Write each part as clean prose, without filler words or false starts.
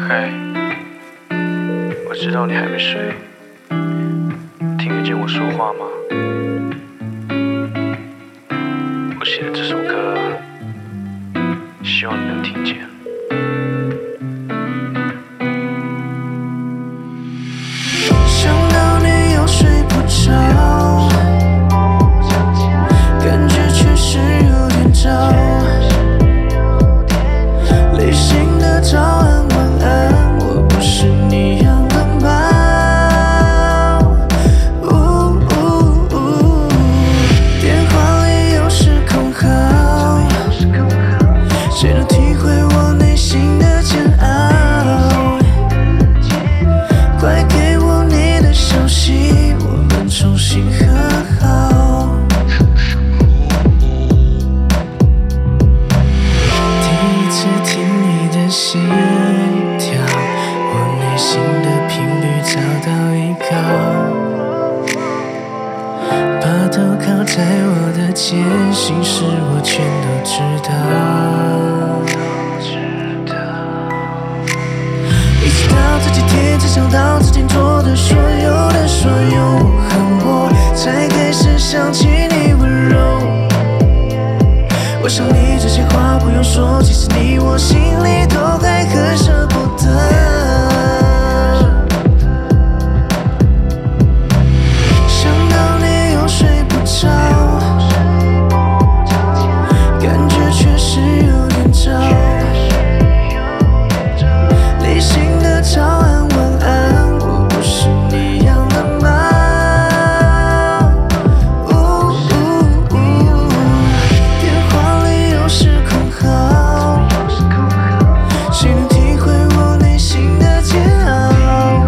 嗨，我知道你还没睡，听得见我说话吗？我写的这首歌，希望你能听见。 想到你又睡不着，感觉确实有点早，理性的早安晚安，我不是你养的猫。电话里有时空号，谁能体会我内心的煎熬？快给我你的消息，我们重新和好。第一次听你的心跳，我内心的频率找到依靠，把头靠在我的肩，心事我全都知道。一直到这几天，才想到之前做的所有和我，才开始想起你温柔。我想你这些话不用说，其实你我心里都还很舍不得。想到你又睡不着，感觉确实有点早，理性的早安晚安，我不是你养的猫。电话里有时空号，谁能体会我内心的煎熬？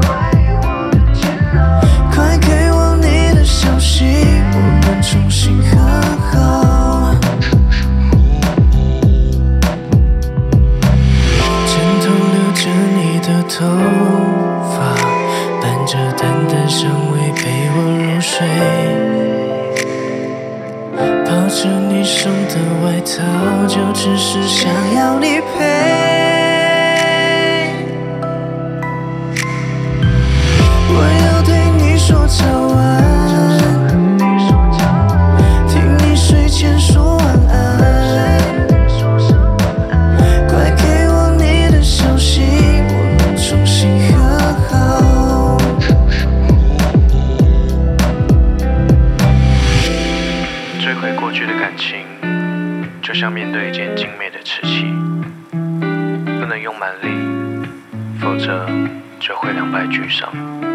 快给我你的消息，我们重新和好。枕头留着你的头发，伴着淡淡香味陪我入睡，抱着你送的外套，就只是想要你陪。我要对你说早安，听你睡前说晚安，快给我你的消息，我们重新和好。 追回过去的感情，就像面对一件精美的瓷器，不能用蛮力，否则就会两败俱伤。